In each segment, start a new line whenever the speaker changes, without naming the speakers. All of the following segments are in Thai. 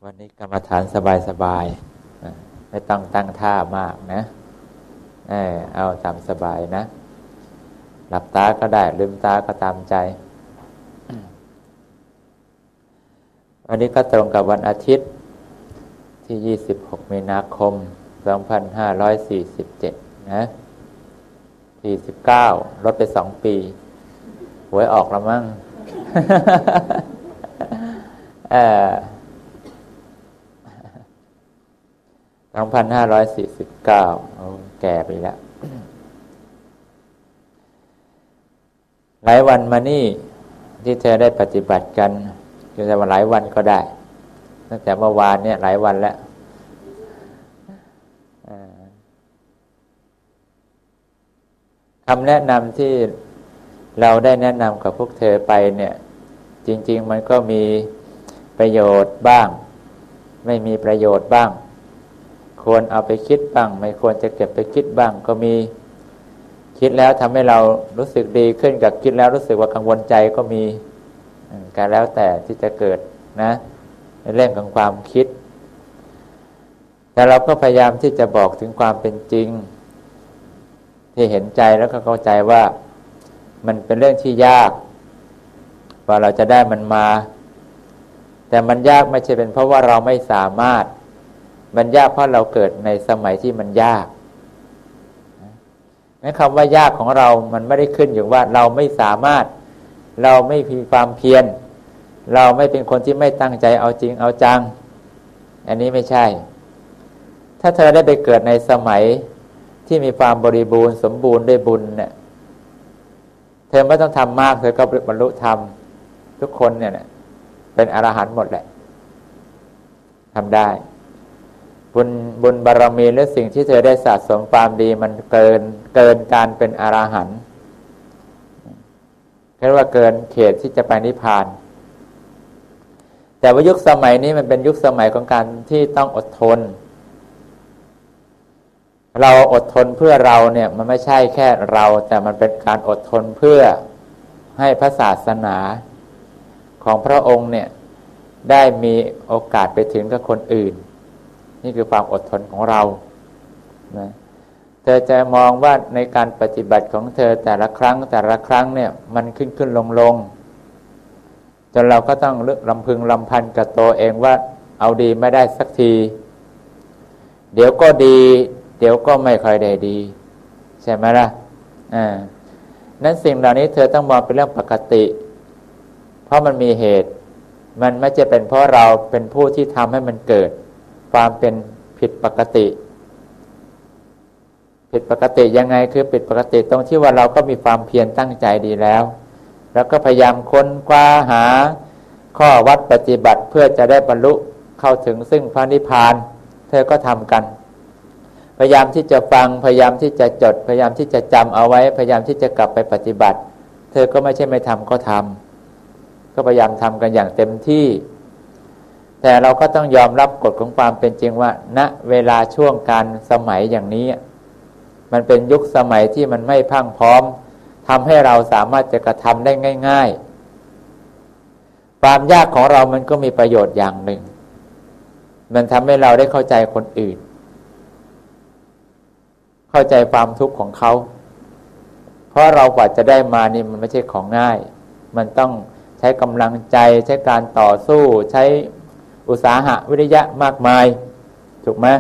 วันนี้กรรมฐานสบายๆไม่ต้องตั้งท่ามากนะเอาตามสบายนะหลับตาก็ได้ลืมตาก็ตามใจวันนี้ก็ตรงกับวันอาทิตย์ที่26มีนาคม2547นะ49ลดไป2 ปีหวยออกแล้วมั้ง2549แก่ไปแล้วหลายวันมานี่ที่เธอได้ปฏิบัติกันคือจะมาหลายวันก็ได้ตั้งแต่เมื่อวานเนี่ยหลายวันแล้วคำแนะนำที่เราได้แนะนำกับพวกเธอไปเนี่ยจริงๆมันก็มีประโยชน์บ้างไม่มีประโยชน์บ้างควรเอาไปคิดบ้างไม่ควรจะเก็บไปคิดบ้างก็มีคิดแล้วทำให้เรารู้สึกดีขึ้นกับคิดแล้วรู้สึกว่ากังวลใจก็มีการแล้วแต่ที่จะเกิดนะในเรื่องของความคิดแต่เราก็พยายามที่จะบอกถึงความเป็นจริงที่เห็นใจแล้วก็เข้าใจว่ามันเป็นเรื่องที่ยากว่าเราจะได้มันมาแต่มันยากไม่ใช่เป็นเพราะว่าเราไม่สามารถมันยากเพราะเราเกิดในสมัยที่มันยากงั้นคำว่ายากของเรามันไม่ได้ขึ้นอยู่ว่าเราไม่สามารถเราไม่มีความเพียรเราไม่เป็นคนที่ไม่ตั้งใจเอาจริงเอาจังอันนี้ไม่ใช่ถ้าเธอได้ไปเกิดในสมัยที่มีความบริบูรณ์สมบูรณ์ด้วยบุญเนี่ยเธอไม่ต้องทำมากเธอก็บรรลุธรรมทุกคนเนี่ยเป็นอรหันต์หมดแหละทำได้บุญบารมีและสิ่งที่เธอได้สะสมความดีมันเกินการเป็นอรหันต์เรียกว่าเกินเขตที่จะไปนิพพานแต่ว่ายุคสมัยนี้มันเป็นยุคสมัยของการที่ต้องอดทนเราอดทนเพื่อเราเนี่ยมันไม่ใช่แค่เราแต่มันเป็นการอดทนเพื่อให้พระศาสนาของพระองค์เนี่ยได้มีโอกาสไปถึงกับคนอื่นนี่คือความอดทนของเรานะเธอจะมองว่าในการปฏิบัติของเธอแต่ละครั้งเนี่ยมันขึ้นลงจนเราก็ต้องลำพึงลำพันกับตัวเองว่าเอาดีไม่ได้สักทีเดี๋ยวก็ดีเดี๋ยวก็ไม่ค่อยได้ดีใช่ไหมล่ะนั้นสิ่งเหล่านี้เธอต้องมองเป็นเรื่องปกติเพราะมันมีเหตุมันไม่จะเป็นเพราะเราเป็นผู้ที่ทำให้มันเกิดความเป็นผิดปกติยังไงคือผิดปกติตรงที่ว่าเราก็มีความเพียรตั้งใจดีแล้วก็พยายามค้นคว้าหาข้อวัดปฏิบัติเพื่อจะได้บรรลุเข้าถึงซึ่งพระนิพพานเธอก็ทำกันพยายามที่จะฟังพยายามที่จะจดพยายามที่จะจำเอาไว้พยายามที่จะกลับไปปฏิบัติเธอก็ไม่ใช่ไม่ทำก็ทำก็พยายามทำกันอย่างเต็มที่แต่เราก็ต้องยอมรับกฎของความเป็นจริงว่าณเวลาช่วงการสมัยอย่างนี้มันเป็นยุคสมัยที่มันไม่พรั่งพร้อมทำให้เราสามารถจะกระทำได้ง่ายๆความยากของเรามันก็มีประโยชน์อย่างหนึ่งมันทำให้เราได้เข้าใจคนอื่นเข้าใจความทุกข์ของเขาเพราะเรากว่าจะได้มานี่มันไม่ใช่ของง่ายมันต้องใช้กำลังใจใช้การต่อสู้ใช้อุตสาหะวิริยะมากมายถูกไหม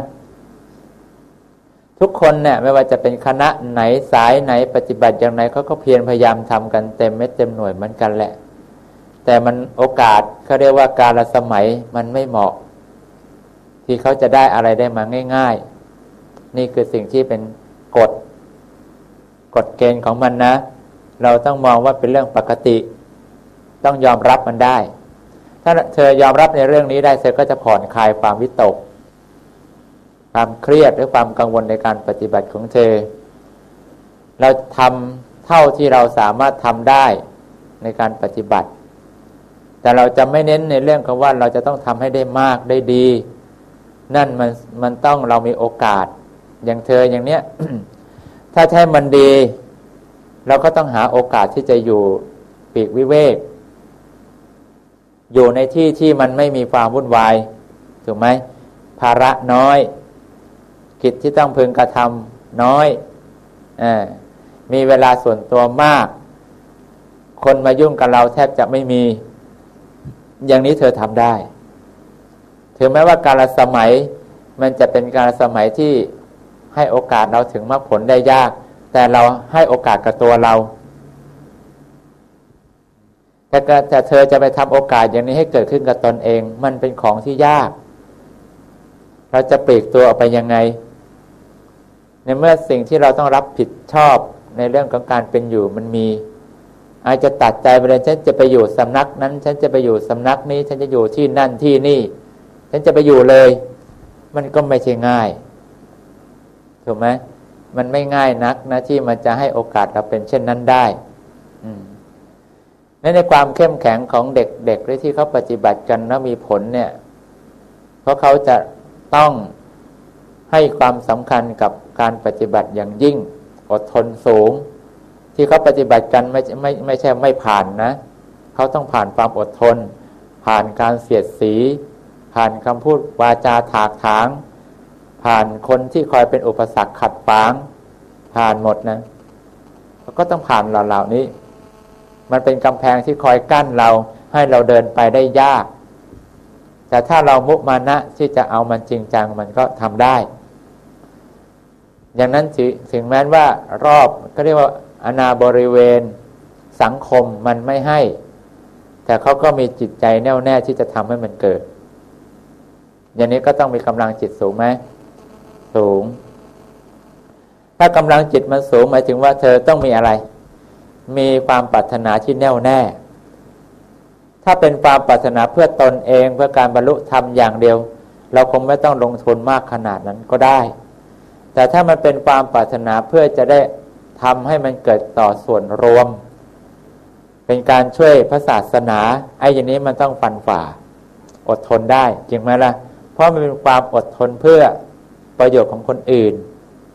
ทุกคนเนี่ยไม่ว่าจะเป็นคณะไหนสายไหนปฏิบัติอย่างไรเขาก็เพียรพยายามทำกันเต็มเม็ดเต็มหน่วยเหมือนกันแหละแต่มันโอกาสเขาเรียกว่ากาลสมัยมันไม่เหมาะที่เขาจะได้อะไรได้มาง่ายๆนี่คือสิ่งที่เป็นกฎเกณฑ์ของมันนะเราต้องมองว่าเป็นเรื่องปกติต้องยอมรับมันได้ถ้าเธอยอมรับในเรื่องนี้ได้เธอก็จะผ่อนคลายความวิตกความเครียดหรือความกังวลในการปฏิบัติของเธอเราทำเท่าที่เราสามารถทำได้ในการปฏิบัติแต่เราจะไม่เน้นในเรื่องของว่าเราจะต้องทำให้ได้มากได้ดีนั่นมันต้องเรามีโอกาสอย่างเธออย่างเนี้ย ถ้าให้มันดีเราก็ต้องหาโอกาสที่จะอยู่ปีกวิเวกอยู่ในที่ที่มันไม่มีความวุ่นวายถูกไหมภาระน้อยกิจที่ต้องพึงกระทำน้อยมีเวลาส่วนตัวมากคนมายุ่งกับเราแทบจะไม่มีอย่างนี้เธอทำได้ถึงแม้ว่าการสมัยมันจะเป็นการสมัยที่ให้โอกาสเราถึงมรรคผลได้ยากแต่เราให้โอกาสกับตัวเราแต่เธอจะไปทำโอกาสอย่างนี้ให้เกิดขึ้นกับตนเองมันเป็นของที่ยากเราจะปลีกตัวออกไปยังไงในเมื่อสิ่งที่เราต้องรับผิดชอบในเรื่องของการเป็นอยู่มันมีอาจจะตัดใจไปเลยฉันจะไปอยู่สำนักนั้นฉันจะไปอยู่สำนักนี้ฉันจะอยู่ที่นั่นที่นี่ฉันจะไปอยู่เลยมันก็ไม่ใช่ง่ายถูกไหมมันไม่ง่ายนักนะที่มันจะให้โอกาสเราเป็นเช่นนั้นได้ในความเข้มแข็งของเด็กๆที่เขาปฏิบัติกันแล้วมีผลเนี่ยเพราะเขาจะต้องให้ความสำคัญกับการปฏิบัติอย่างยิ่งอดทนสูงที่เขาปฏิบัติกันไม่ใช่ไม่ผ่านนะเขาต้องผ่านความอดทนผ่านการเสียดสีผ่านคำพูดวาจาถากถางผ่านคนที่คอยเป็นอุปสรรคขัดขวางผ่านหมดนะก็ต้องผ่านเหล่านี้มันเป็นกำแพงที่คอยกั้นเราให้เราเดินไปได้ยากแต่ถ้าเรามุมานะที่จะเอามันจริงจังมันก็ทำได้อย่างนั้นถึงแม้ว่ารอบก็เรียกว่าอาณาบริเวณสังคมมันไม่ให้แต่เขาก็มีจิตใจแน่วแน่ที่จะทำให้มันเกิดอย่างนี้ก็ต้องมีกำลังจิตสูงไหมสูงถ้ากำลังจิตมันสูงหมายถึงว่าเธอต้องมีอะไรมีความปรารถนาที่แน่วแน่ถ้าเป็นความปรารถนาเพื่อตนเองเพื่อการบรรลุธรรมอย่างเดียวเราคงไม่ต้องลงทุนมากขนาดนั้นก็ได้แต่ถ้ามันเป็นความปรารถนาเพื่อจะได้ทำให้มันเกิดต่อส่วนรวมเป็นการช่วยพระศาสนาไอ้อย่างนี้มันต้องฟันฝ่าอดทนได้จริงไหมล่ะเพราะมันเป็นความอดทนเพื่อประโยชน์ของคนอื่น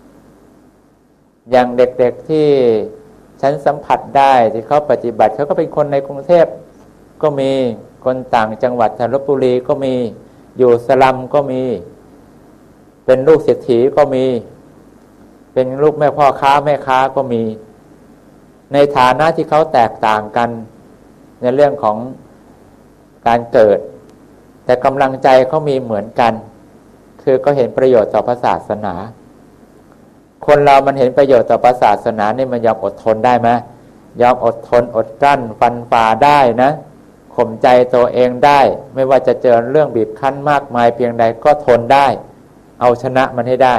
อย่างเด็กๆที่ฉันสัมผัสได้ที่เขาปฏิบัติเขาก็เป็นคนในกรุงเทพก็มีคนต่างจังหวัดลพบุรีก็มีอยู่สลัมก็มีเป็นลูกเศรษฐีก็มีเป็นลูกแม่พ่อค้าแม่ค้าก็มีในฐานะที่เขาแตกต่างกันในเรื่องของการเกิดแต่กำลังใจเขามีเหมือนกันคือก็เห็นประโยชน์ต่อพระศาสนาคนเรามันเห็นประโยชน์ต่อพระศาสนานี่มันยอมอดทนได้ไหมยอมอดทนอดกลั้นฟันฝ่าได้นะข่มใจตัวเองได้ไม่ว่าจะเจอเรื่องบีบคั้นมากมายเพียงใดก็ทนได้เอาชนะมันให้ได้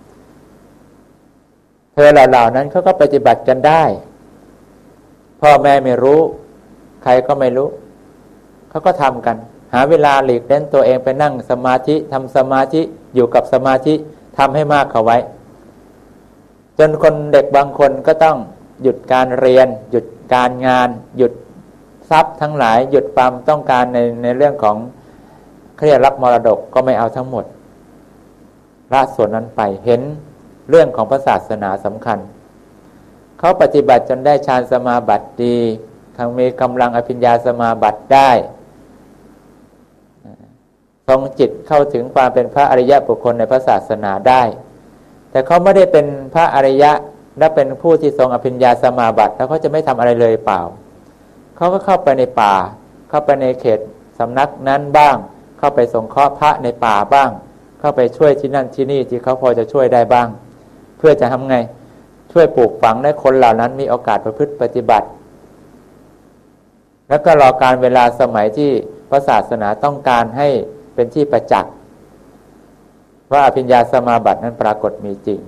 เธอเหล่านั้นเขาก็ปฏิบัติกันได้พ่อแม่ไม่รู้ใครก็ไม่รู้เขาก็ทำกันหาเวลาหลีกเล่นตัวเองไปนั่งสมาธิทำสมาธิอยู่กับสมาธิทำให้มากเข้าไว้จนคนเด็กบางคนก็ต้องหยุดการเรียนหยุดการงานหยุดทรัพย์ทั้งหลายหยุดความต้องการในเรื่องของเครียดรับมรดกก็ไม่เอาทั้งหมดละส่วนนั้นไปเห็นเรื่องของพระศาสนาสำคัญเขาปฏิบัติจนได้ฌานสมาบัติดีทั้งมีกำลังอภิญญาสมาบัติได้ทรงจิตเข้าถึงความเป็นพระอริยบุคคลในพระศาสนาได้แต่เขาไม่ได้เป็นพระอริยะและเป็นผู้ที่ทรงอภิญญาสมาบัติแล้วเขาจะไม่ทำอะไรเลยเปล่าเขาก็เข้าไปในป่าเข้าไปในเขตสำนักนั้นบ้างเข้าไปสงเคราะห์พระในป่าบ้างเข้าไปช่วยที่นั่นที่นี่ที่เขาพอจะช่วยได้บ้างเพื่อจะทำไงช่วยปลูกฝังให้คนเหล่านั้นมีโอกาสประพฤติปฏิบัติแล้วก็รอการเวลาสมัยที่พระศาสนาต้องการให้เป็นที่ประจักษ์ว่าอภิญญาสมาบัตินั้นปรากฏมีจริง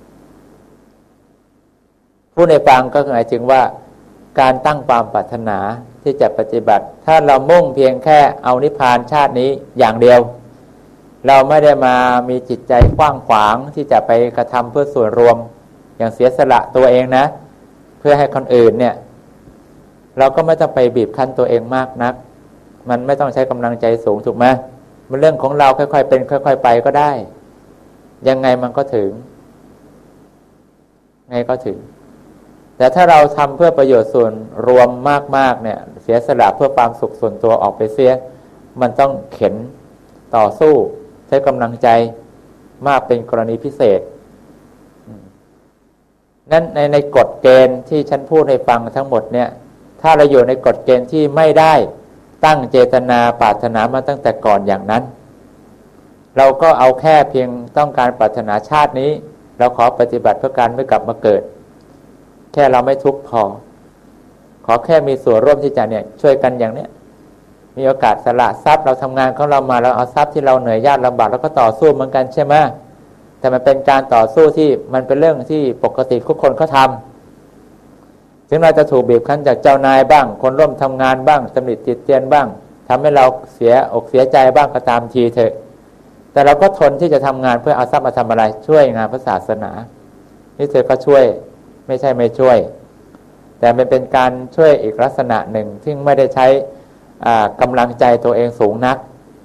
ผู้ในฟังก็หมายถึงว่าการตั้งความปรารถนาที่จะปฏิบัติถ้าเรามุ่งเพียงแค่เอานิพพานชาตินี้อย่างเดียวเราไม่ได้มามีจิตใจกว้างขวางที่จะไปกระทำเพื่อส่วนรวมอย่างเสียสละตัวเองนะเพื่อให้คนอื่นเนี่ยเราก็ไม่ต้องไปบีบคั้นตัวเองมากนักมันไม่ต้องใช้กำลังใจสูงถูกไหมมันเรื่องของเราค่อยๆเป็นค่อยๆไปก็ได้ยังไงมันก็ถึงไงก็ถึงแต่ถ้าเราทำเพื่อประโยชน์ส่วนรวมมากๆเนี่ยเสียสละเพื่อความสุขส่วนตัวออกไปเสียมันต้องเข็นต่อสู้ช้กำลังใจมากเป็นกรณีพิเศษนั้นในกฎเกณฑ์ที่ฉันพูดให้ฟังทั้งหมดเนี่ยถ้าเราอยู่ในกฎเกณฑ์ที่ไม่ได้ตั้งเจตนาปรารถนามาตั้งแต่ก่อนอย่างนั้นเราก็เอาแค่เพียงต้องการปรารถนาชาตินี้เราขอปฏิบัติเพื่อการไม่กลับมาเกิดแค่เราไม่ทุกข์พอขอแค่มีส่วนร่วมที่จะเนี่ยช่วยกันอย่างเนี้ยมีโอกาสสละทรัพย์เราทำงานของเรามาเราเอาทรัพย์ที่เราเหนื่อยยากลำบากแล้วก็ต่อสู้เหมือนกันใช่ไหมแต่มันเป็นการต่อสู้ที่มันเป็นเรื่องที่ปกติทุกคนเขาทำถึงเราจะถูกบีบคั้นจากเจ้านายบ้างคนร่วมทำงานบ้างตำหนิติเตียนบ้างทำให้เราเสียอกเสียใจบ้างก็ตามทีเถอะแต่เราก็ทนที่จะทำงานเพื่อเอาทรัพย์มาทำอะไรช่วยงานพระศาสนานี่เธอก็ช่วยไม่ใช่ไม่ช่วยแต่มันเป็นการช่วยอีกลักษณะหนึ่งที่ไม่ได้ใช้กำลังใจตัวเองสูงนัก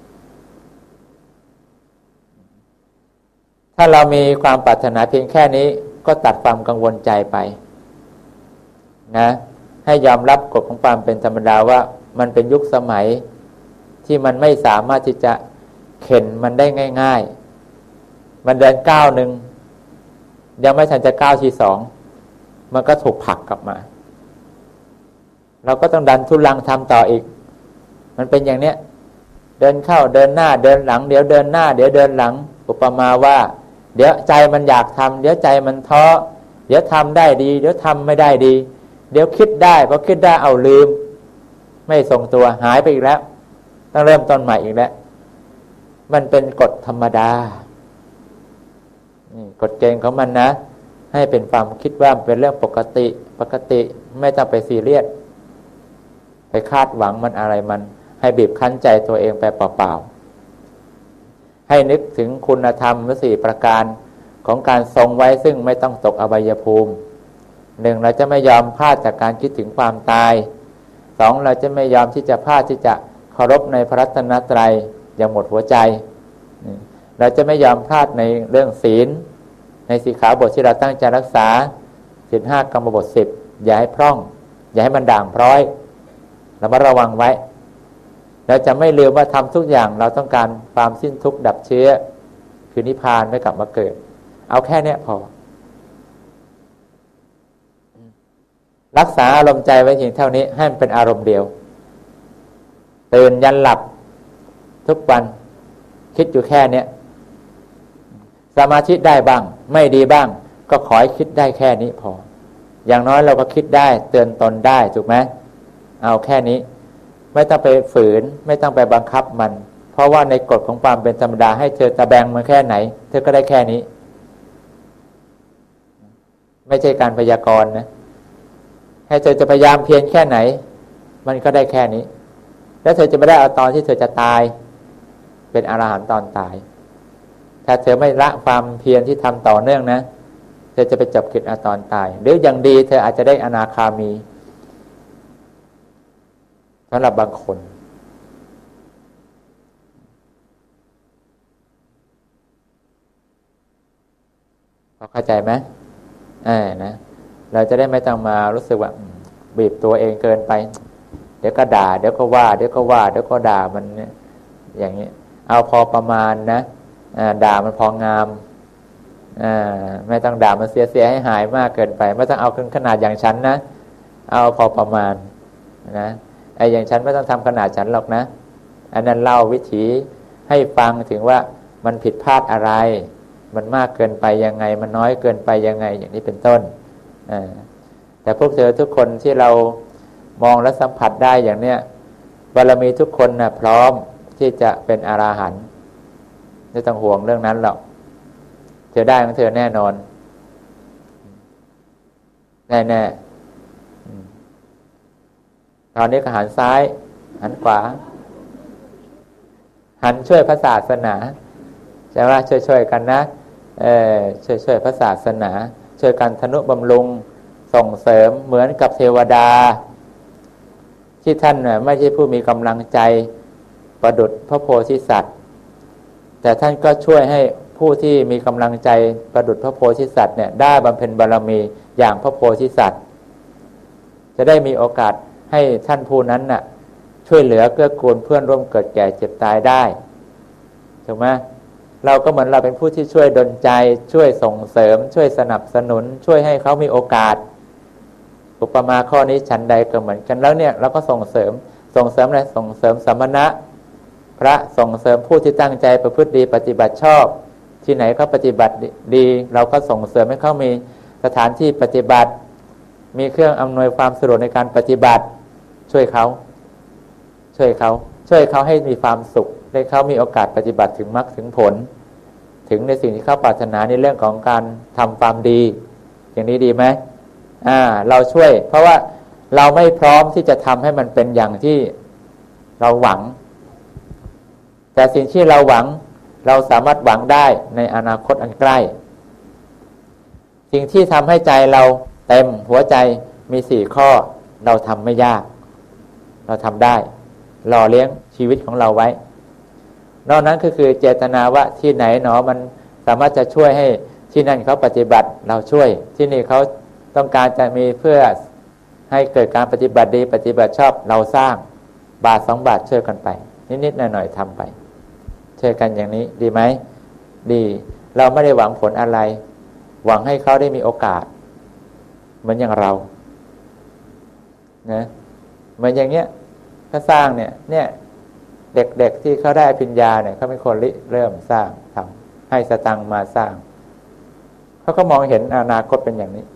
ถ้าเรามีความปรารถนาเพียงแค่นี้ก็ตัดความกังวลใจไปนะให้ยอมรับกฎของความเป็นธรรมดาว่ามันเป็นยุคสมัยที่มันไม่สามารถที่จะเข็นมันได้ง่ายๆมันเดินก้าวหนึ่งยังไม่ทันจะก้าวที่สองมันก็ถูกผลักกลับมาเราก็ต้องดันทุลังทำต่ออีกมันเป็นอย่างเนี้ยเดินเข้าเดินหน้าเดินหลังเดี๋ยวเดินหน้าเดี๋ยวเดินหลังอุปมาว่าเดี๋ยวใจมันอยากทำเดี๋ยวใจมันท้อเดี๋ยวทำได้ดีเดี๋ยวทำไม่ได้ดีเดี๋ยวคิดได้พอคิดได้เอาลืมไม่ทรงตัวหายไปอีกแล้วต้องเริ่มต้นใหม่อีกแล้วมันเป็นกฎธรรมดานี่กฎเกณฑ์ของมันนะให้เป็นความคิดว่าเป็นเรื่องปกติไม่ต้องไปซีเรียสไปคาดหวังมันอะไรมันให้บีบคั้นใจตัวเองไปเปล่าๆให้นึกถึงคุณธรรม4ประการของการทรงไว้ซึ่งไม่ต้องตกอบายภูมิ1เราจะไม่ยอมพลาดจากการคิดถึงความตาย2เราจะไม่ยอมที่จะพลาดที่จะเคารพในพระรัตนตรัยอย่างหมดหัวใจเราจะไม่ยอมพลาดในเรื่องศีลในสิกขาบทที่เราตั้งใจรักษาศีล5กรรมบท10อย่าให้พร่องอย่าให้มันด่างพร้อยเรามาระวังไว้เราจะไม่ลืมว่าทำทุกอย่างเราต้องการความสิ้นทุกข์ดับเชื้อคือนิพพานไม่กลับมาเกิดเอาแค่นี้พอรักษาอารมณ์ใจไว้เพียงเท่านี้ให้มันเป็นอารมณ์เดียวตื่นยันหลับทุกวันคิดอยู่แค่นี้สมาธิได้บ้างไม่ดีบ้างก็ขอให้คิดได้แค่นี้พออย่างน้อยเราก็คิดได้เตือนตนได้ถูกไหมเอาแค่นี้ไม่ต้องไปฝืนไม่ต้องไปบังคับมันเพราะว่าในกฎของความเป็นธรรมดาให้เธอตะแบงมาแค่ไหนเธอก็ได้แค่นี้ไม่ใช่การพยากรณ์นะให้เธอจะพยายามเพียรแค่ไหนมันก็ได้แค่นี้แล้วเธอจะไม่ได้เอาตอนที่เธอจะตายเป็นอรหันต์ตอนตายถ้าเธอไม่ละความเพียรที่ทำต่อเนื่องนะเธอจะไปจบกิจตอนตายหรืออย่างดีเธออาจจะได้อนาคามีสำหรับบางคนพอเข้าใจไหมนะเราจะได้ไม่ต้องมารู้สึกว่าบีบตัวเองเกินไปเดี๋ยวก็ด่าเดี๋ยวก็ว่าเดี๋ยวก็ว่าเดี๋ยวก็ด่ามันเนี่ยอย่างนี้เอาพอประมาณนะด่ามันพองามไม่ต้องด่ามันเสียให้หายมากเกินไปไม่ต้องเอาขนาดอย่างฉันนะเอาพอประมาณนะไอ้อย่างฉันไม่ต้องทำขนาดฉันหรอกนะอันนั้นเล่าวิถีให้ฟังถึงว่ามันผิดพลาดอะไรมันมากเกินไปยังไงมันน้อยเกินไปยังไงอย่างนี้เป็นต้นแต่พวกเธอทุกคนที่เรามองและสัมผัสได้อย่างเนี้ยบารมีทุกคนนะพร้อมที่จะเป็นอราหันต์ไม่ต้องห่วงเรื่องนั้นหรอกเธอได้ของเธอแน่นอนแน่ตอนนี้ก็หันซ้ายหันขวาหันช่วยพระศาสนาใช่ไหมช่วยกันนะช่วยพระศาสนาช่วยกันทนุบำรุงส่งเสริมเหมือนกับเทวดาที่ท่านไม่ใช่ผู้มีกำลังใจประดุจพระโพธิสัตว์แต่ท่านก็ช่วยให้ผู้ที่มีกำลังใจประดุจพระโพธิสัตว์เนี่ยได้บำเพ็ญบารมีอย่างพระโพธิสัตว์จะได้มีโอกาสให้ท่านผู้นั้นน่ะช่วยเหลือเกื้อกูลเพื่อนร่วมเกิดแก่เจ็บตายได้ถูกไหมเราก็เหมือนเราเป็นผู้ที่ช่วยดลใจช่วยส่งเสริมช่วยสนับสนุนช่วยให้เขามีโอกาสอุปมาข้อนี้ฉันใดก็เหมือนกันแล้วเนี่ยเราก็ส่งเสริมอะไรส่งเสริมสมณะพระส่งเสริมผู้ที่ตั้งใจประพฤติดีปฏิบัติชอบที่ไหนเขาปฏิบัติดีเราก็ส่งเสริมให้เขามีสถานที่ปฏิบัติมีเครื่องอำนวยความสะดวกในการปฏิบัติช่วยเขาให้มีความสุขให้เขามีโอกาสปฏิบัติถึงมรรคถึงผลถึงในสิ่งที่เขาปรารถนาในเรื่องของการทำความดีอย่างนี้ดีไหมเราช่วยเพราะว่าเราไม่พร้อมที่จะทำให้มันเป็นอย่างที่เราหวังแต่สิ่งที่เราหวังเราสามารถหวังได้ในอนาคตอันใกล้สิ่งที่ทำให้ใจเราเต็มหัวใจมี4ข้อเราทำไม่ยากเราทำได้หล่อเลี้ยงชีวิตของเราไว้นอกนั้นก็คือเจตนาว่าที่ไหนหนอมันสามารถจะช่วยให้ที่นั่นเขาปฏิบัติเราช่วยที่นี่เขาต้องการจะมีเพื่อให้เกิดการปฏิบัติดีปฏิบัติชอบเราสร้างบาท2 บาทช่วยกันไปนิดๆหน่อยๆทำไปช่วยกันอย่างนี้ดีไหมดีเราไม่ได้หวังผลอะไรหวังให้เขาได้มีโอกาสเหมือนอย่างเรานะเหมือนอย่างเงี้ยก็สร้างเนี่ยเด็กๆที่เขาได้ปริญญาเนี่ยเขาเป็นคนเริ่มสร้างทำให้สตังค์มาสร้างเขาก็มองเห็นอนาคตเป็นอย่างนี้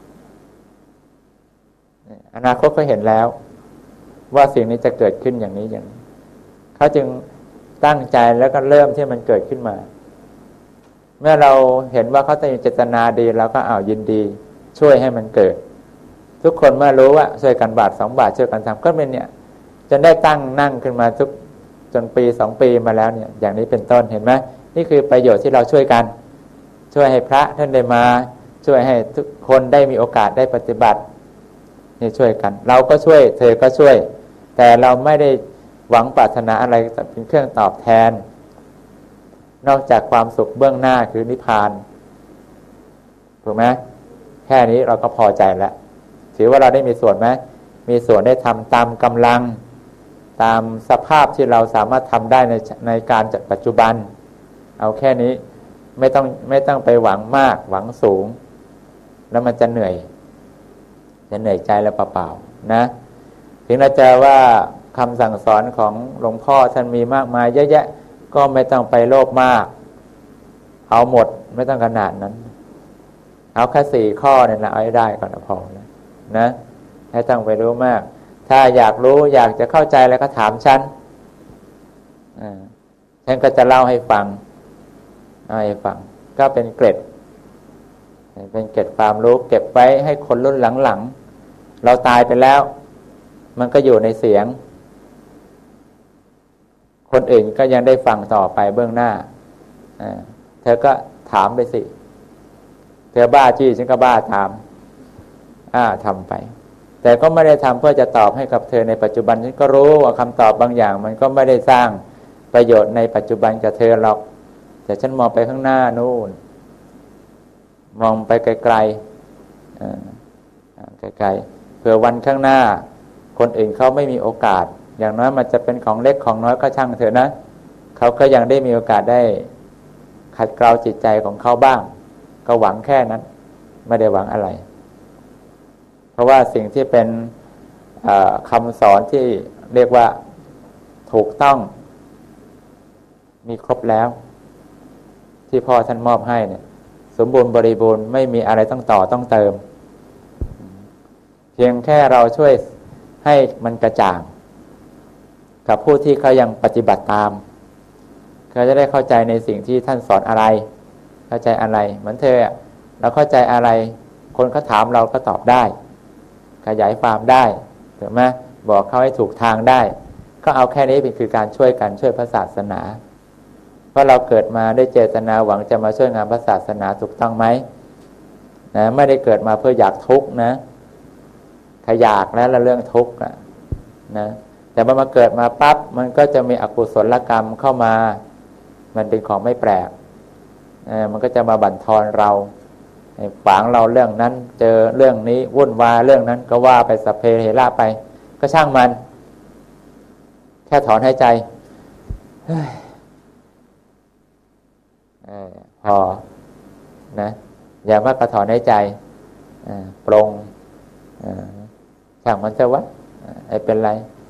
อนาคตเขาเห็นแล้วว่าสิ่งนี้จะเกิดขึ้นอย่างนี้อย่างนี้เขาจึงตั้งใจแล้วก็เริ่มที่มันเกิดขึ้นมาเมื่อเราเห็นว่าเขาจะมีเจตนาดีเราก็ยินดีช่วยให้มันเกิดทุกคนเมื่อรู้ว่าช่วยกันบาท2 บาทช่วยกันทำก็เป็นเนี่ยจนได้นั่งขึ้นมาจนปี2 ปีมาแล้วเนี่ยอย่างนี้เป็นต้นเห็นไหมนี่คือประโยชน์ที่เราช่วยกันช่วยให้พระท่านได้มาช่วยให้ทุกคนได้มีโอกาสได้ปฏิบัตินี่ช่วยกันเราก็ช่วยเธอก็ช่วยแต่เราไม่ได้หวังปรารถนาอะไรเป็นเครื่องตอบแทนนอกจากความสุขเบื้องหน้าคือนิพพานถูกไหมแค่นี้เราก็พอใจแล้วถือว่าเราได้มีส่วนไหมมีส่วนได้ทำตามกำลังตามสภาพที่เราสามารถทำได้ในการปัจจุบันเอาแค่นี้ไม่ต้องไปหวังมากหวังสูงแล้วมันจะเหนื่อยใจแล้วเปล่าๆนะถึงเราจะว่าคำสั่งสอนของหลวงพ่อท่านมีมากมายเยอะแยะก็ไม่ต้องไปโลภมากเอาหมดไม่ต้องขนาดนั้นเอาแค่4 ข้อเนี่ยนะเอาให้ได้ก่อนพอนะให้ต้องไปรู้มากถ้าอยากรู้อยากจะเข้าใจแล้วก็ถามฉันก็จะเล่าให้ฟังก็เป็นเกร็ดความรู้เก็บไว้ให้คนรุ่นหลังๆเราตายไปแล้วมันก็อยู่ในเสียงคนอื่นก็ยังได้ฟังต่อไปเบื้องหน้าเธอก็ถามไปสิเธอบ้าจี้ฉันก็บ้าถามทำไปแต่ก็ไม่ได้ทำเพื่อจะตอบให้กับเธอในปัจจุบันฉันก็รู้ว่าคำตอบบางอย่างมันก็ไม่ได้สร้างประโยชน์ในปัจจุบันกับเธอหรอกแต่ฉันมองไปข้างหน้านู่นมองไปไกลๆไกลๆเผื่อวันข้างหน้าคนอื่นเขาไม่มีโอกาสอย่างน้อยมันจะเป็นของเล็กของน้อยก็ช่างเถอะนะเขาก็ยังได้มีโอกาสได้ขัดเกลาจิตใจของเขาบ้างก็หวังแค่นั้นไม่ได้หวังอะไรเพราะว่าสิ่งที่เป็นคำสอนที่เรียกว่าถูกต้องมีครบแล้วที่พ่อท่านมอบให้เนี่ยสมบูรณ์บริบูรณ์ไม่มีอะไรต้องต่อต้องเติมเพียงแค่เราช่วยให้มันกระจ่างกับผู้ที่เขายังปฏิบัติตามเขาจะได้เข้าใจในสิ่งที่ท่านสอนอะไรเข้าใจอะไรเหมือนเธอเราเข้าใจอะไรคนเขาถามเราก็ตอบได้ขยายความได้ถูกไหมบอกเขาให้ถูกทางได้ก็เอาแค่นี้เป็นคือการช่วยกันช่วยพระศาสนาเพราะเราเกิดมาได้เจตนาหวังจะมาช่วยงานพระศาสนาถูกต้องไหมนะไม่ได้เกิดมาเพื่ออยากทุกข์นะถ้าอยากแล้วเรื่องทุกข์นะแต่พอมาเกิดมาปั๊บมันก็จะมีอกุศลกรรมเข้ามามันเป็นของไม่แปลกมันก็จะมาบั่นทอนเราฝังเราเรื่องนั้นเจอเรื่องนี้วุ่นวายเรื่องนั้นก็ว่าไปสัพเพเหระไปก็ช่างมันแค่ถอนหายใจพอนะอย่ามากระถอนในใจปรงช่างมันจะวะไอ้เป็นไร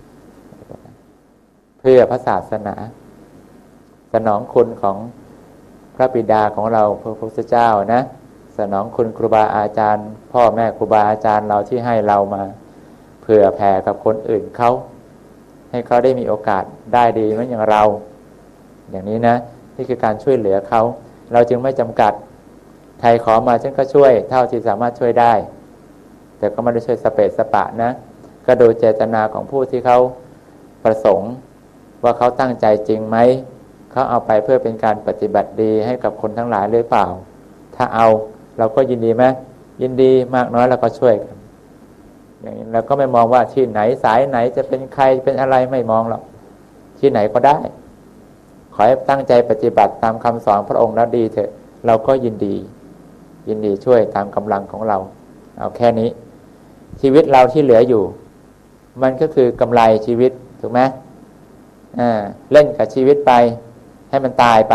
เพื่อพระศาสนาสนองคุณของพระบิดาของเราพระพุทธเจ้านะสนองคุณครูบาอาจารย์พ่อแม่ครูบาอาจารย์เราที่ให้เรามาเผื่อแผ่กับคนอื่นเขาให้เขาได้มีโอกาสได้ดีเหมือนอย่างเราอย่างนี้นะนี่คือการช่วยเหลือเขาเราจึงไม่จำกัดใครขอมาฉันก็ช่วยเท่าที่สามารถช่วยได้แต่ก็ไม่ได้ช่วยสเปะสปะนะก็ดูเจตนาของผู้ที่เขาประสงค์ว่าเขาตั้งใจจริงไหมเขาเอาไปเพื่อเป็นการปฏิบัติดีให้กับคนทั้งหลายหรือเปล่าถ้าเอาเราก็ยินดีไหมยินดีมากน้อยเราก็ช่วยกันอย่างนี้เราก็ไม่มองว่าที่ไหนสายไหนจะเป็นใครเป็นอะไรไม่มองหรอกที่ไหนก็ได้ขอให้ตั้งใจปฏิบัติตามคำสอนพระองค์แล้วดีเถอะเราก็ยินดีช่วยตามกำลังของเราเอาแค่นี้ชีวิตเราที่เหลืออยู่มันก็คือกำไรชีวิตถูกไหมเล่นกับชีวิตไปให้มันตายไป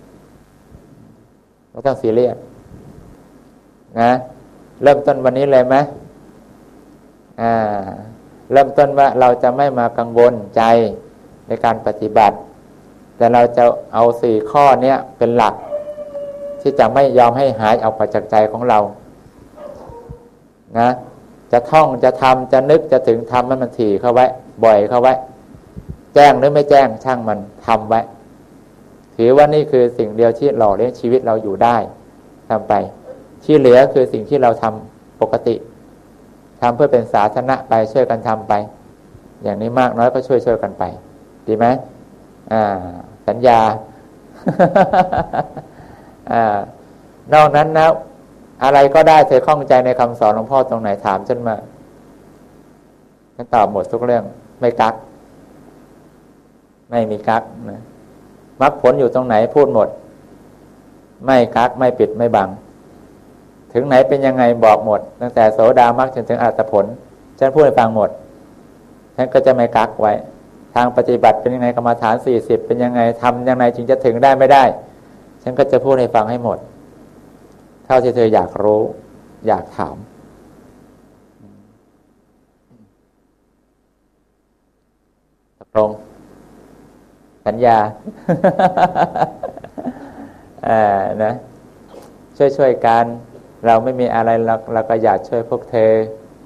ไม่ต้องซีเรียสนะเริ่มต้นวันนี้เลยไหมเริ่มต้นว่าเราจะไม่มากังวลใจในการปฏิบัติแต่เราจะเอา4 ข้อนี้เป็นหลักที่จะไม่ยอมให้หายออกไปจากใจของเรานะจะท่องจะทำจะนึกจะถึงทำมันถี่เข้าไว้บ่อยเข้าไว้แจ้งหรือไม่แจ้งช่างมันทำไว้ถือว่านี่คือสิ่งเดียวที่หล่อเลี้ยงชีวิตเราอยู่ได้ทำไปที่เหลือคือสิ่งที่เราทำปกติทำเพื่อเป็นสาธารณะไปช่วยกันทำไปอย่างนี้มากน้อยก็ช่วยกันไปดีไหมสัญญา นอกนั้นนะอะไรก็ได้เธอข้องใจในคำสอนหลวงพ่อตรงไหนถามฉันมาฉันตอบหมดทุกเรื่องไม่กักไม่มีกักนะมรรคผลอยู่ตรงไหนพูดหมดไม่กักไม่ปิดไม่บังถึงไหนเป็นยังไงบอกหมดตั้งแต่โสดามรรคจนถึงอรหัตผลฉันพูดให้ฟังหมดฉันก็จะไม่กักไว้ทางปฏิบัติเป็นยังไงกรรมฐาน40เป็นยังไงทำยังไงจึงจะถึงได้ไม่ได้ฉันก็จะพูดให้ฟังให้หมดเท่าที่เธออยากรู้อยากถามตกลงสัญญา นะช่วยกันเราไม่มีอะไรเราก็อยากช่วยพวกเธอ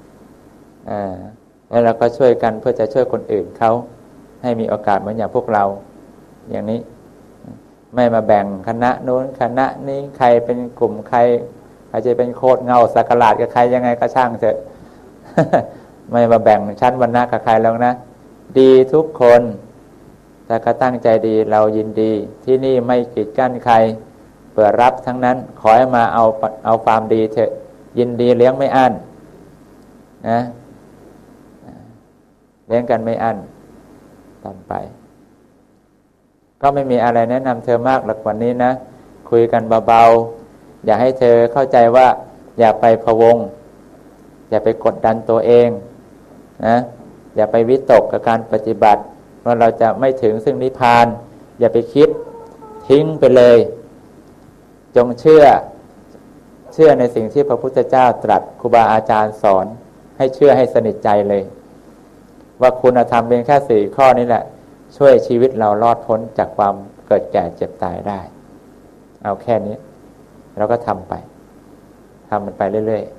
แล้วเราก็ช่วยกันเพื่อจะช่วยคนอื่นเขาให้มีโอกาสเหมือนอย่างพวกเราอย่างนี้ไม่มาแบ่งคณะโน้นคณะนี้ใครเป็นกลุ่มใครจะเป็นโคตรเงาสักหลาดกับใครยังไงก็ช่างเถอะ ไม่มาแบ่งชั้นวรรณะกับใครแล้วนะดีทุกคนแต่ก็ตั้งใจดีเรายินดีที่นี่ไม่กีดกั้นใครเปิดรับทั้งนั้นขอให้มาเอาความดีเถอะยินดีเลี้ยงไม่อั้นนะเลี้ยงกันไม่อั้นตามไปก็ไม่มีอะไรแนะนำเธอมากหรอกวันนี้นะคุยกันเบาๆอย่าให้เธอเข้าใจว่าอย่าไปพะวงอย่าไปกดดันตัวเองนะอย่าไปวิตกกับการปฏิบัติว่าเราจะไม่ถึงซึ่งนิพพานอย่าไปคิดทิ้งไปเลยจงเชื่อในสิ่งที่พระพุทธเจ้าตรัสครูบาอาจารย์สอนให้เชื่อให้สนิทใจเลยว่าคุณธรรมเพียงแค่4 ข้อนี้แหละช่วยชีวิตเรารอดพ้นจากความเกิดแก่เจ็บตายได้เอาแค่นี้เราก็ทำไปทำมันไปเรื่อย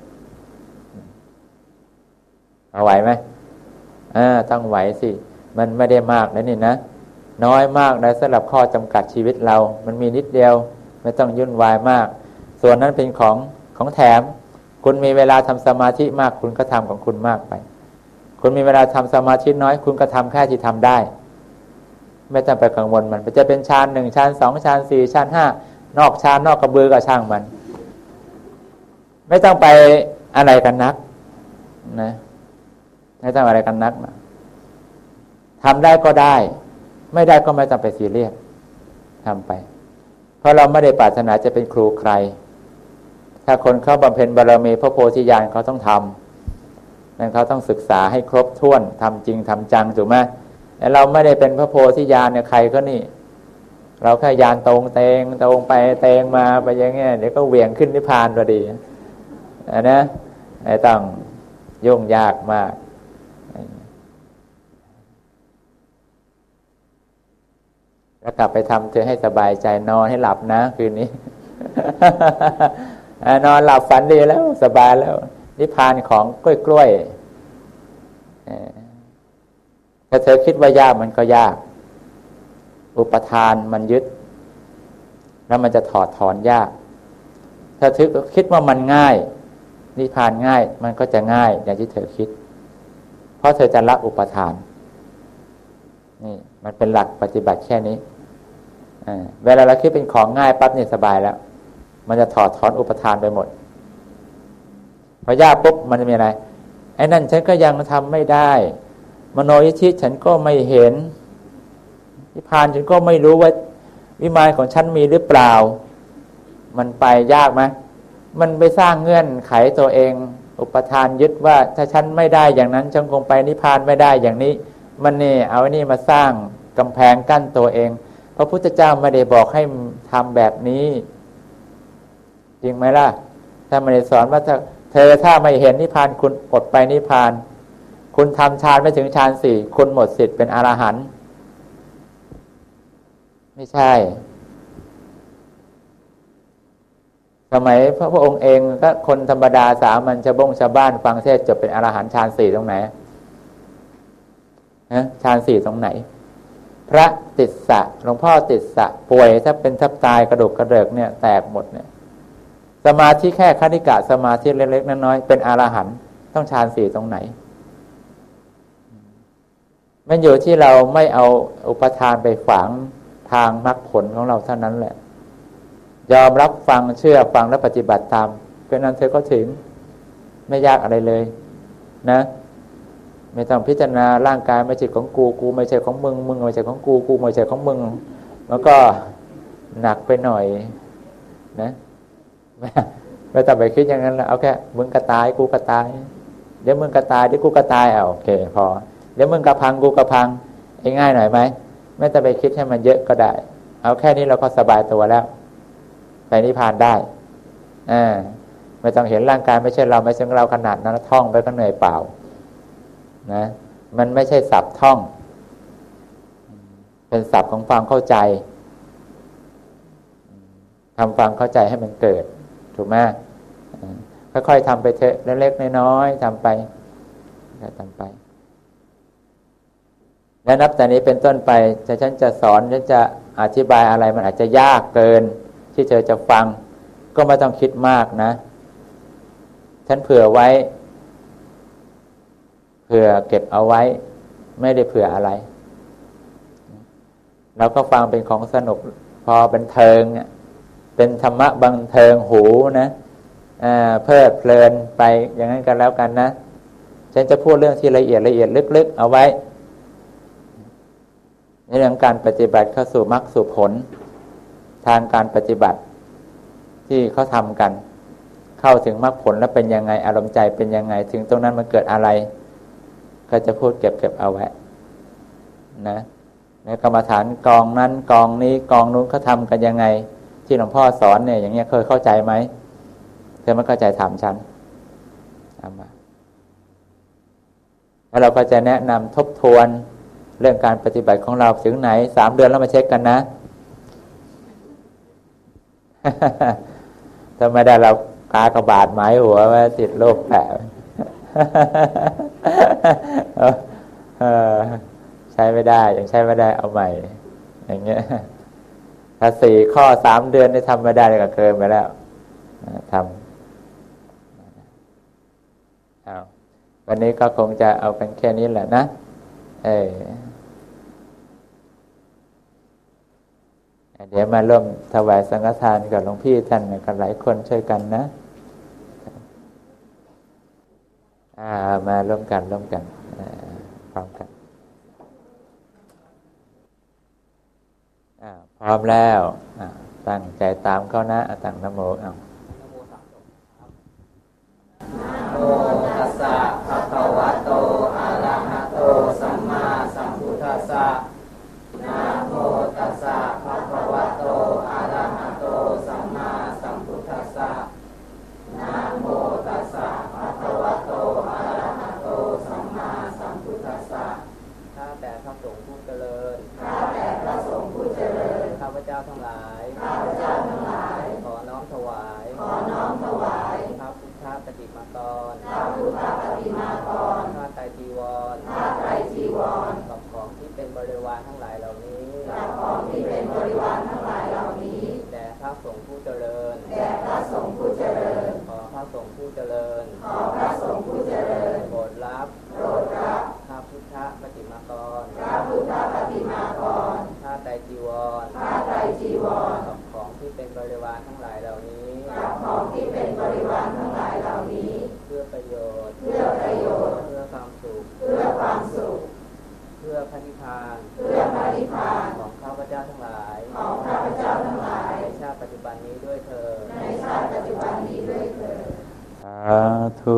ๆเอาไหวไหมต้องไหวสิมันไม่ได้มากนะนี่นะน้อยมากนะสำหรับข้อจำกัดชีวิตเรามันมีนิดเดียวไม่ต้องยุ่นวายมากส่วนนั้นเป็นของแถมคุณมีเวลาทำสมาธิมากคุณก็ทำของคุณมากไปคุณมีเวลาทำสมาธิน้อยคุณก็ทำแค่ที่ทำได้ไม่ต้องไปกังวลมันจะเป็นฌาน1ฌาน2ฌาน4ฌาน5นอกฌานนอกกระบือก็ช่างมันไม่ต้องไปอะไรกันนักนะไม่ต้องอะไรกันนักนะทำได้ก็ได้ไม่ได้ก็ไม่ต้องไปซีเรียสทำไปเพราะเราไม่ได้ปรารถนาจะเป็นครูใครถ้าคนเขาบำเพ็ญบารมีพระโพธิญาณเขาต้องทำนั่นเขาต้องศึกษาให้ครบถ้วนทำจริงทำจังถูกไหมแต่เราไม่ได้เป็นพระโพธิญาณเนี่ยใครก็นี่เราแค่ยานตรงเตงตรงไปเตงมาไปอย่างเงี้ยเดี๋ยวก็เหวี่ยงขึ้นนิพพานพอดีนะไอ้ต้องยุ่งยากมากแล้วกลับไปทำเธอให้สบายใจนอนให้หลับนะคืนนี้ นอนหลับฝันดีแล้วสบายแล้วนิพพานของกล้วยถ้าเธอคิดว่ายากมันก็ยากอุปทานมันยึดแล้วมันจะถอดถอนยากถ้าเธอคิดว่ามันง่ายนิพพานง่ายมันก็จะง่ายอย่างที่เธอคิดเพราะเธอจะละอุปทานนี่มันเป็นหลักปฏิบัติแค่นี้เวลาเราคิดเป็นของง่ายปั๊บนี่สบายแล้วมันจะถอดถอนอุปทานไปหมดพอยากปุ๊บมันจะมีอะไรไอ้นั่นฉันก็ยังทำไม่ได้มโนยิทธิฉันก็ไม่เห็นนิพพานฉันก็ไม่รู้ว่าวิมานของฉันมีหรือเปล่ามันไปยากไหมมันไปสร้างเงื่อนไขตัวเองอุปทานยึดว่าถ้าฉันไม่ได้อย่างนั้นฉันคงไปนิพพานไม่ได้อย่างนี้มันนี่เอาไอ้นี่มาสร้างกำแพงกั้นตัวเองพระพุทธเจ้าไม่ได้บอกให้ทำแบบนี้จริงไหมล่ะถ้าไม่ได้สอนว่าถ้าไม่เห็นนิพพานคุณอดไปนิพพานคุณทำฌานไม่ถึงฌานสี่คุณหมดสิทธิ์เป็นอรหันต์ไม่ใช่สมัยพระองค์เองก็คนธรรมดาสามัญชาวบ้านฟังเทศน์จบเป็นอรหันต์ฌานสี่ตรงไหนฌานสี่ตรงไหนพระติสสะหลวงพ่อติสสะป่วยถ้าเป็นทับตายกระดูกกระเดิกเนี่ยแตกหมดเนี่ยสมาธิแค่คณิกะสมาธิเล็กๆน้อยๆเป็นอรหันต์ต้องฌานสี่ตรงไหนมันอยู่ที่เราไม่เอาอุปทานไปฝังทางมรรคผลของเราเท่านั้นแหละยอมรับฟังเชื่อฟังและปฏิบัติตามเพราะนั้นเธอก็ถึงไม่ยากอะไรเลยนะไม่ต้องพิจารณาร่างกายไม่ใช่ของกูไม่ใช่ของมึงไม่ใช่ของกูไม่ใช่ของมึงแล้วก็หนักไปหน่อยนะไม่ต้องไปคิดอย่างนั้นแล้วเอาแค่มึงก็ตายกูก็ตายเดี๋ยวมึงก็ตายเดี๋ยวกูก็ตายโอเคพอเดี๋ยวมึงก็พังกูก็พังง่ายหน่อยไหมไม่ต้องไปคิดให้มันเยอะก็ได้เอาแค่นี้เราก็สบายตัวแล้วไปนิพพานได้ไม่ต้องเห็นร่างกายไม่ใช่เราไม่ใช่เราขนาดนั้นท่องไปก็เหนื่อยเปล่านะมันไม่ใช่ศัพท์ท่องเป็นศัพท์ของความเข้าใจทำความเข้าใจให้มันเกิดถูกไหมค่อยๆทำไปเถอะเล็กๆน้อยๆทำไปและนับแต่นี้เป็นต้นไปฉันจะสอนฉันจะอธิบายอะไรมันอาจจะยากเกินที่เธอจะฟังก็ไม่ต้องคิดมากนะฉันเผื่อไว้เผื่อเก็บเอาไว้ไม่ได้เผื่ออะไรเราก็ฟังเป็นของสนุกพอบันเทิงเป็นธรรมะบันเทิงหูนะเพลิดเพลินไปอย่างนั้นกันแล้วกันนะฉันจะพูดเรื่องที่ละเอียดลึกๆเอาไว้ในเรื่องการปฏิบัติเข้าสู่มรรคสู่ผลทางการปฏิบัติที่เขาทำกันเข้าถึงมรรคผลแล้วเป็นยังไงอารมณ์ใจเป็นยังไงถึงตรงนั้นมันเกิดอะไรก็จะพูดเก็บเอาไว้นะในกรรมฐานกองนั้นกองนี้กองนู้นเขาทำกันยังไงที่หลวงพ่อสอนเนี่ยอย่างเงี้ยเคยเข้าใจไหมเธอไม่เข้าใจถามฉันเอามาแล้วเราก็จะแนะนำทบทวนเรื่องการปฏิบัติของเราถึงไหน3 เดือนแล้วมาเช็คกันนะ ถ้าไม่ได้เรากากระบาดหมายหัวว่าติดโรคแผล ใช้ไม่ได้ยังใช้ไม่ได้เอาใหม่อย่างเงี้ยถ้า4 ข้อ3 เดือนได้ทำไม่ได้ก็เกินไปแล้วทำวันนี้ก็คงจะเอากันแค่นี้แหละนะเดี๋ยวมาร่วมถวายสังฆทานกับหลวงพี่ท่านกันหลายคนช่วยกันนะมาร่วมกันพร้อมกันพร้อมแล้วตั้งใจตามเขานะตั้งนะโมนะโมตัสสะภะคะวะโตอะระหะโตสัมมาสัมพุทธัสสะนะโมตัสสะภะคะวะ
ทั้งหลายขอน้อมถวายพระพุทธปฏิมากรผ้าไตรจีวรกับของที่เป็นบริวารทั้งหลายเหล่านี้แด่พระสงฆ์ผู้เจริญขอพระสงฆ์ผู้เจริญโปรดรับพระพุทธปฏิมากรผ้าไตรจีวรกับของที่เป็นบริวารทั้งหลายเหล่านี้เพื่อประโยชน์เพื่อความสุขเพื่อพระนิพพานของข้าพเจ้าทั้งหลายในชาติปัจจุบันนี้ด้วยเถิด
สาธุ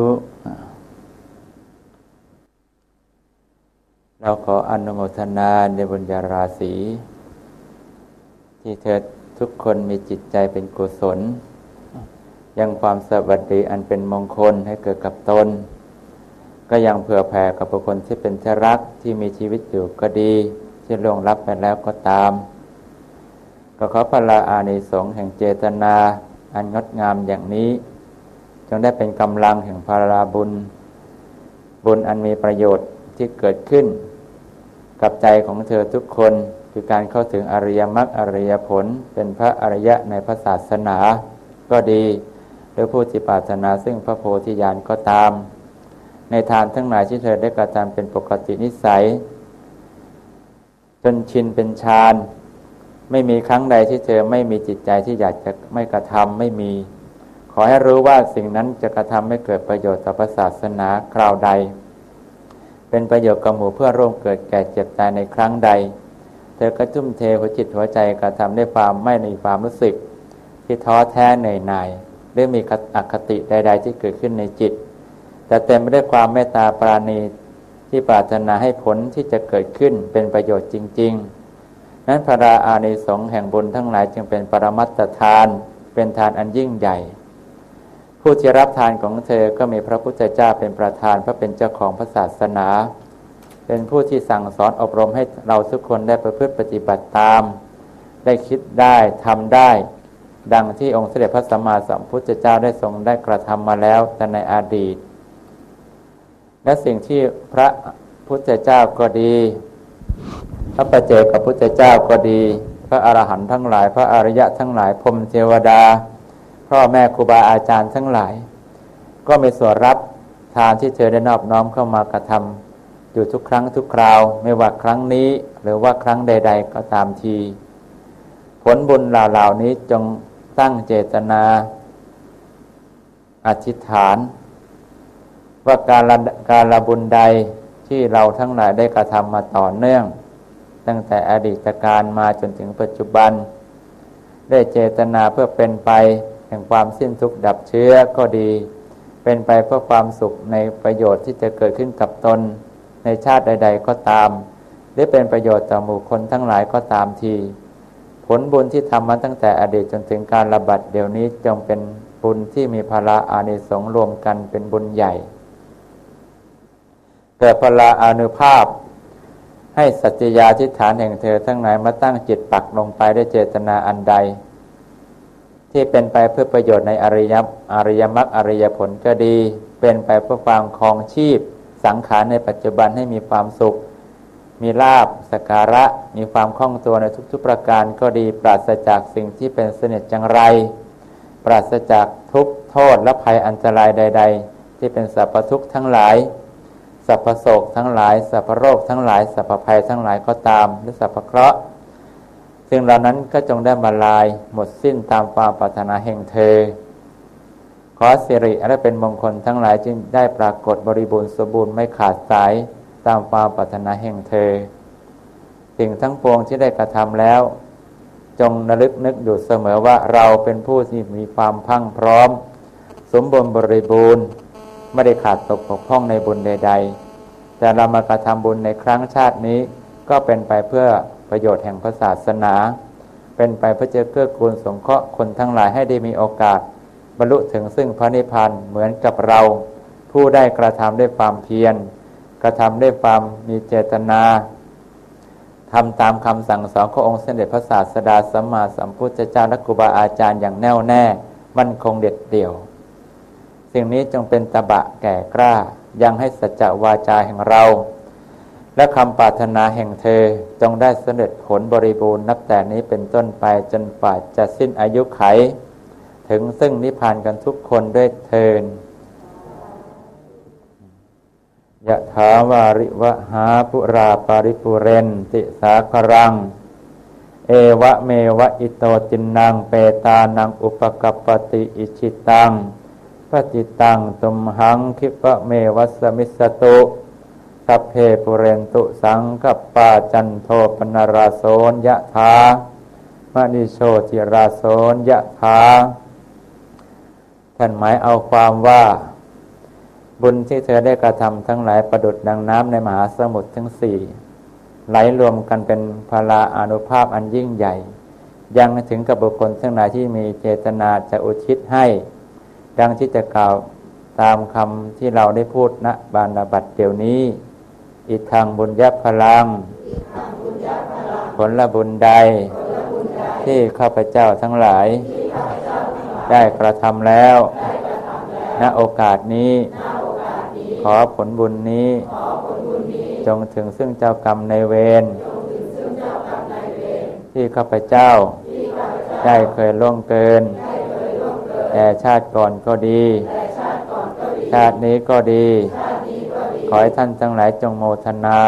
เราขออนุโมทนาในบุญญาราศีที่เธอทุกคนมีจิตใจเป็นกุศลยังความสวัสดีอันเป็นมงคลให้เกิดกับตนก็ยังเผื่อแผ่กับบุคคลที่เป็นที่รักที่มีชีวิตอยู่ก็ดีที่ล่วงลับไปแล้วก็ตามก็ขอพระอานิสงส์แห่งเจตนาอันงดงามอย่างนี้จงได้เป็นกำลังแห่งพระบุญอันมีประโยชน์ที่เกิดขึ้นกับใจของเธอทุกคนคือการเข้าถึงอริยมรรคอริยผลเป็นพระอริยะในพระศาสนาก็ดีหรือผู้ที่ปรารถนาซึ่งพระโพธิญาณก็ตามในทานทั้งหลายที่เธอได้กระทำเป็นปกตินิสัยจนชินเป็นฌานไม่มีครั้งใดที่เธอไม่มีจิตใจที่อยากจะไม่กระทำไม่มีขอให้รู้ว่าสิ่งนั้นจะกระทำให้เกิดประโยชน์ต่อพระศาสนาคราวใดเป็นประโยชน์กับหมู่เพื่อร่วมเกิดแก่เจ็บตายในครั้งใดเธอก็ทุ่มเทหัวจิตหัวใจกระทำด้วยความไม่มีความรู้สึกที่ท้อแท้เหนื่อยหน่ายหรือมีอคติใดๆที่เกิดขึ้นในจิตแต่เต็มไปด้วยความเมตตาปราณีที่ปรารถนาให้ผลที่จะเกิดขึ้นเป็นประโยชน์จริงๆนั้นพระอานิสงส์แห่งบุญทั้งหลายจึงเป็นปรมัตถทานเป็นทานอันยิ่งใหญ่ผู้ที่รับทานของเธอก็มีพระพุทธเจ้าเป็นประธานเพราะเป็นเจ้าของพระศาสนาเป็นผู้ที่สั่งสอนอบรมให้เราทุกคนได้ประพฤติปฏิบัติตามได้คิดได้ทำได้ดังที่องค์สมเด็จพระสัมมาสัมพุทธเจ้าได้ทรงได้กระทำมาแล้วแต่ในอดีตและสิ่งที่พระพุทธเจ้าก็ดีพระปัจเจกพุทธเจ้าก็ดีพระอรหันต์ทั้งหลายพระอริยะทั้งหลายพรหมเทวดาพ่อแม่ครูบาอาจารย์ทั้งหลายก็มีส่วนรับทานที่เธอได้นอบน้อมเข้ามากระทำอยู่ทุกครั้งทุกคราวไม่ว่าครั้งนี้หรือว่าครั้งใดๆก็ตามทีผลบุญเหล่านี้จงตั้งเจตนาอธิษฐานว่าการละบุญใดที่เราทั้งหลายได้กระทำมาต่อเนื่องตั้งแต่อดีตการมาจนถึงปัจจุบันได้เจตนาเพื่อเป็นไปแห่งความสิ้นทุกข์ดับเชื้อก็ดีเป็นไปเพื่อความสุขในประโยชน์ที่จะเกิดขึ้นกับตนในชาติใดๆก็ตามหรือเป็นประโยชน์ต่อหมู่คนทั้งหลายก็ตามทีผลบุญที่ทำมาตั้งแต่อดีตจนถึงการระบัดเดี๋ยวนี้จงเป็นบุญที่มีพละอานิสงส์รวมกันเป็นบุญใหญ่เกิดพละอานุภาพให้สัจจยาธิษฐานแห่งเธอทั้งหลายมาตั้งจิตปักลงไปด้วยเจตนาอันใดที่เป็นไปเพื่อประโยชน์ในอริยมรรคอริยผลก็ดีเป็นไปเพื่อความครองชีพสังขารในปัจจุบันให้มีความสุขมีลาภสักการะมีความคล่องตัวในทุกๆประการก็ดีปราศจากสิ่งที่เป็นเสน่ห์จังไรปราศจากทุกข์โทษและภัยอันตรายใดๆที่เป็นสรรพทุกข์ทั้งหลายสรรพโศกทั้งหลายสรรพโรคทั้งหลายสรรพภัยทั้งหลายก็ตามหรือสรรพเคราะห์ซึ่งเหล่านั้นก็จงได้มาลายหมดสิ้นตามความปรารถนาแห่งเธอขอสิริและเป็นมงคลทั้งหลายจึงได้ปรากฏบริบูรณ์สมบูรณ์ไม่ขาดสายตามความปรารถนาแห่งเธอสิ่งทั้งปวงที่ได้กระทำแล้วจงระลึกนึกอยู่เสมอว่าเราเป็นผู้ที่มีความพรั่งพร้อมสมบูรณ์บริบูรณ์ไม่ได้ขาดตกบกพร่องในบุญใดๆแต่เรามากระทำบุญในครั้งชาตินี้ก็เป็นไปเพื่อประโยชน์แห่งพระศาสนาเป็นไปเพื่อจะเกื้อกูลสงเคราะห์คนทั้งหลายให้ได้มีโอกาสบรรลุถึงซึ่งพระนิพพานเหมือนกับเราผู้ได้กระทำด้วยความเพียรกระทำด้วยความมีเจตนาททำตามคำสั่งสอนขององค์สมเด็จพระศาสดาสัมมาสัมพุทธเจ้าและครูบาอาจารย์อย่างแน่วแน่มั่นคงเด็ดเดี่ยวสิ่งนี้จงเป็นตบะแก่กล้ายังให้สัจจวาจาแห่งเราและคำปรารถนาแห่งเธอจงได้สำเร็จผลบริบูรณ์นับแต่นี้เป็นต้นไปจนกว่าจะสิ้นอายุขัยถึงซึ่งนิพพานกันทุกคนด้วยเทินยะถาวาริวหาปุราปาริปุเรนติสาครังเอวะเมวะอิโตจินังเปตานังอุปกัปปติอิชิตังปฏิตังตุมหังคิปะเมวัสมิสตุสัพเพปุเรนตุสังกัปปาจันโทปนราโสยะถามณิโชติราโสยะถาท่านหมายเอาความว่าบุญที่เธอได้กระทำทั้งหลายประดุจดังน้ำในมหาสมุทรทั้งสี่ไหลรวมกันเป็นพลาอานุภาพอันยิ่งใหญ่ยังถึงกับบุคคลทั้งหลายที่มีเจตนาจะอุทิศให้ดังที่จะกล่าวตามคำที่เราได้พูดณบาณาบัตรเดี๋ยวนี้อิทังบุญญพลังผลบุญใดที่ข้าพเจ้าทั้งหลายได้กระทำแล้วณโอกาสนี้ขอผลบุญนี้จงถึงซึ่งเจ้ากรรมนายเวรที่ข้าพเจ้าได้เคยล่วงเกินแต่ชาติก่อนก็ดีชาตินี้ก็ดีขอให้ท่านทั้งหลายจงโมทนา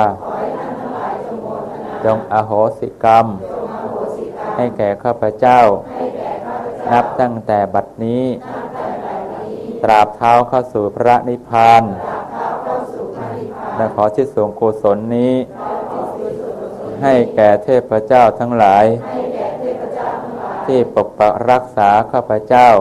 จงอโหสิกรรมให้แก่ข้าพเจ้านับตั้งแต่บัดนี้ตราบเท้าเข้าสู่พระนิพพานและขอที่สูงกุศลนี้ให้แก่เทพเจ้าทั้งหลายที่ปกปักรักษาข้าพเจ้า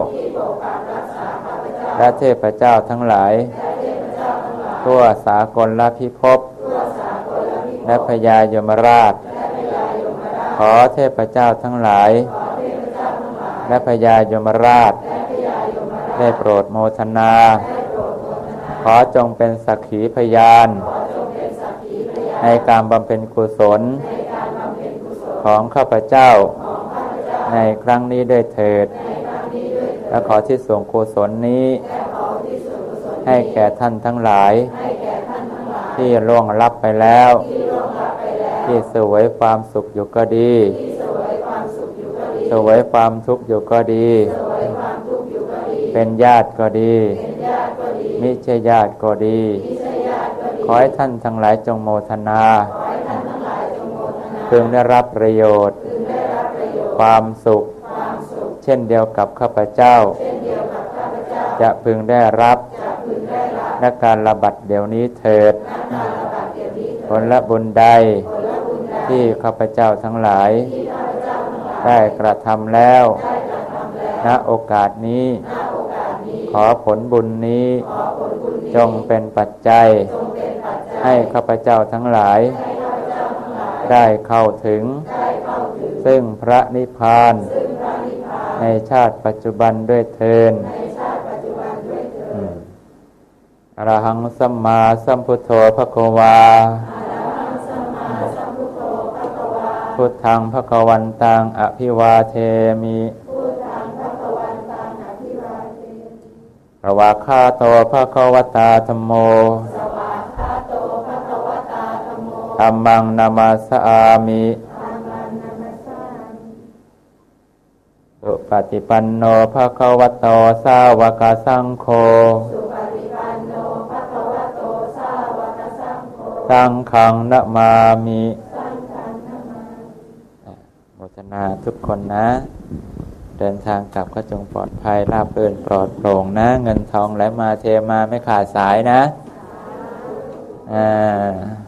และเทพเจ้าทั้งหลายทั่วสากลพิภพและพญายมราชขอเทพเจ้าทั้งหลายและพญายมราชได้โปรดโมทนาขอจงเป็นสักขีพยานในการบำเพ็ญกุศลของข้าพเจ้าในครั้งนี้ด้วยเถิดและขอที่ส่งกุศลนี้ให้แก่ท่านทั้งหลายที่ล่วงลับไปแล้วที่เสวยความสุขอยู่ก็ดีเสวยความทุกข์อยู่ก็ดีเป็นญาติก็ดีมิใช่ญาติก็ดีขอให้ท่านทั้งหลายจงโมทนาพึงได้รับประโยชน์ความสุขเช่นเดียวกับข้าพเจ้าจะพึงได้รับในการระบัดเดี๋ยวนี้เถิดผลบุญใดที่ข้าพเจ้าทั้งหลายได้กระทำแล้วณโอกาสนี้ขอผลบุญนี้จงเป็นปัจจัยให้ข้าพเจ้าทั้งหลายได้เข้าถึงซึ่งพระนิพพานในชาติปัจจุบันด้วยเทินอรหังสัมมาสัมพุทโธภควาพุทธังภควันตังอภิวาเทมิสวากขาโตภควตาธัมโมธัมมังนามัสสามิสุปฏิปันโนภควโตสาวกสังโฆสังฆังนะมามิโมทนาทุกคนนะเดินทางกลับก็จงปลอดภัยราบรื่นปลอดโปร่งนะเงินทองไหลมาเทมาไม่ขาดสายนะ